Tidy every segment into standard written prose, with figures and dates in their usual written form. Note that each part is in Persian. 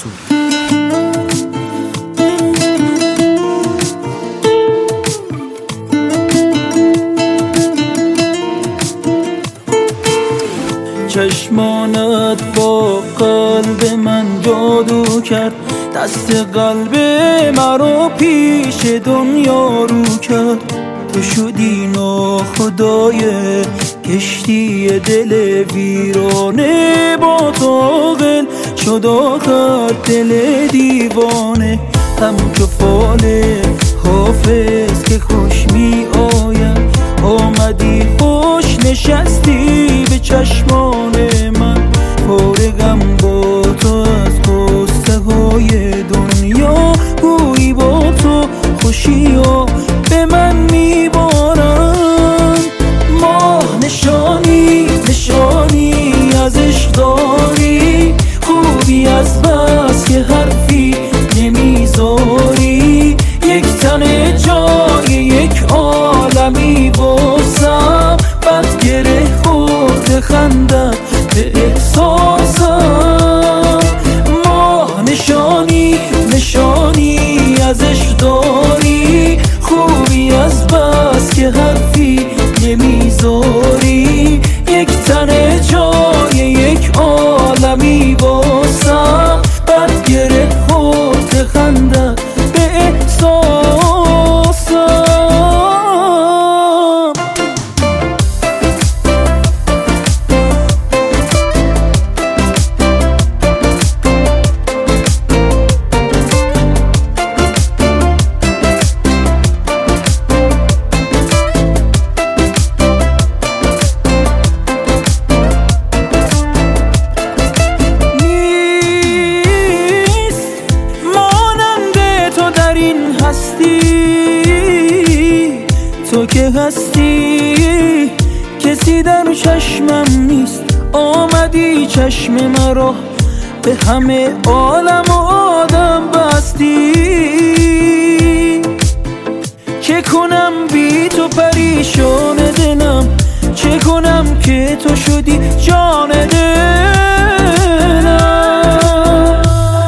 منصور. چشمانت با قلب من جادو کرد، دست قلب مرا پیش دنیا رو کرد. تو شدی ناخدای کشتی دل ویرانه، با تو عاقل شد آخر دل دیوانه. همچو فال حافظ که خوش می آید، آمدی خوش نشستی به چشمان من. فارغم با تو از قصه های دنیا، گویی با تو خوشی ها به من میبارن. ماه نشانی نشانی از عشق داری، خوبی از بس که حرفی نمیذاری. یک تن جای یک عالمی باسم، بد گره خورد خندت به احساسم. ماه نشانی نشانی از عشق داری، خوبی از بس که حرفی نمیذاری. یک تن جای یک عالمی باسم، بد گره خورد خندت به احساسم. تو که هستی کسی در چشمم نیست، آمدی چشم مرا به همه عالم و آدم بستی. چه کنم بی تو پریشان دلم، چه کنم که تو شدی جان دلم.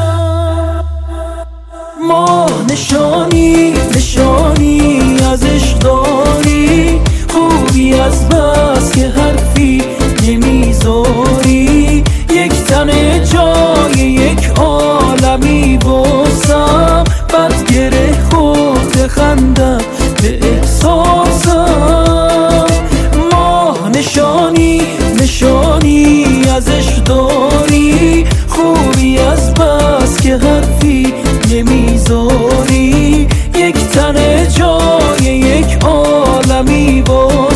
ماه نشانی نشانی از عشق داری، خوبی از بس که حرفی نمیذاری. یک تن جای یک عالمی باسم، بد گره خورد خندت به احساسم. ماه نشانی نشانی از عشق داری، خوبی از بس که حرفی نمیذاری. یک تن جای یک عالمی